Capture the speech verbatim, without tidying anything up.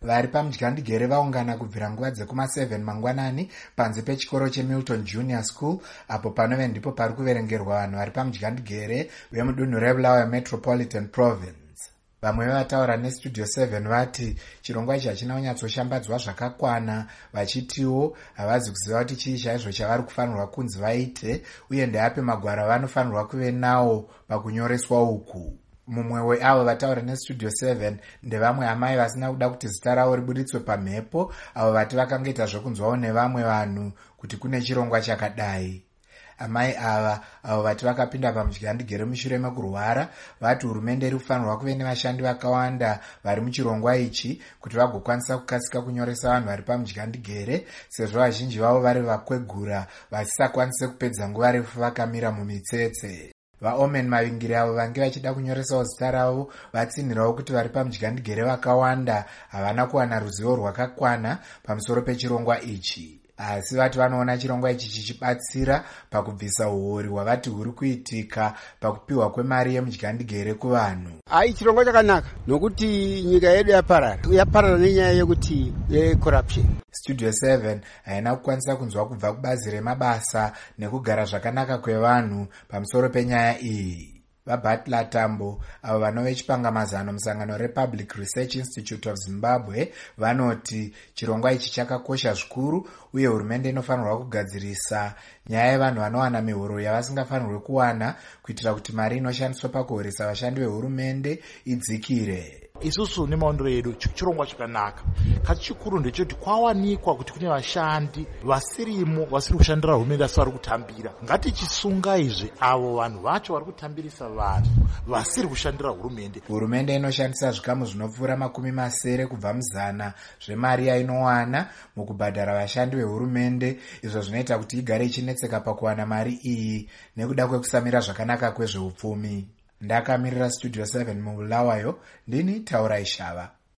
vari pamudyandigere vaungana kubvira nguva dzekuma seven mangwanani panze pechikoro cheMilton Junior School, apo panove ndipo pari kuverengerwa vanhu vari pamudyandigere vemudunhu reBulawayo Metropolitan Province. Vamwe vataura neStudio seven vati chirongwa ichi hachina kunyatsoshambadzwa zvakakwana, vachitiwo havazi kuziva kuti chii chaizvo chavari kufanirwa kunzi vaite uye ndeape magwara vanofanirwa kuve nawo pakunyoreswa uku. Mumwe weavo vataura neStudio seven ndevamwe amai vasina kuda kuti zita ravo ribuditswe pamhepo, avo vati vakangoita zvokunzwawo nevamwe vanhu kuti kune chirongwa chakadai. Amai ava avo vati vakapinda pamudyandigere mushure mekurwara vati hurumende iri kufanirwa kuve nevashandi vakawanda vari muchirongwa ichi kuti vagokwanisa kukasika kunyoresa vanhu vari pamudyandigere, sezvo vazhinji vavo vari vakwegura vasisakwanise kupedza nguva refu vakamira mumitsetse. VaOmen mavingiri avo vange vachida kunyoresawo zita ravo vatsinhirawo kuti vari pamudyandigere vakawanda havana kuwana ruzivo rwakakwana pamusoro pechirongwa ichi. Asi vati vanoona chirongwa ichi chichibatsira pakubvisa uhori hwavati huri kuitika pakupiwa kwemari yemudyandigere kuvanhu. Ai, chirongwa chakanaka nokuti nyika yedu yaparara yaparara nenyaya yekuti yecorruption. Studio seven haina kukwanisa kunzwa kubva kubazi remabasa nekugara zvakanaka kwevanhu pamusoro penyaya iyi. VaButler Tambo avo vanove chipangamazano musangano rePublic Research Institute of Zimbabwe vanoti chirongwa ichi chakakosha zvikuru uye hurumende inofanirwa kugadzirisa nyaya yevanhu vanowana mihoro yavasingafanirwi kuwana kuitira kuti mari inoshandiswa pakuhoresa vashandi vehurumende idzikire. Isusu nemaondero edu chirongwa chakanaka. Kati chikuru ndechoti kwawanikwa kuti kune vashandi vasirimo vasiri kushandira hurumende asi vari kutambira. Ngatichisunga izvi avo vanhu vacho vari kutambirisa vanhu vasiri kushandira hurumende. Hurumende inoshandisa zvikamu zvinopfuura makumi masere kubva muzana zvemari yainowana mukubhadhara vashandi vehurumende, izvo zvinoita kuti igare ichinetseka pakuwana mari iyi nekuda kwekusamira zvakanaka kwezveupfumi. Ndakamirira Studio seven muBulawayo, ndini Taura Ishava.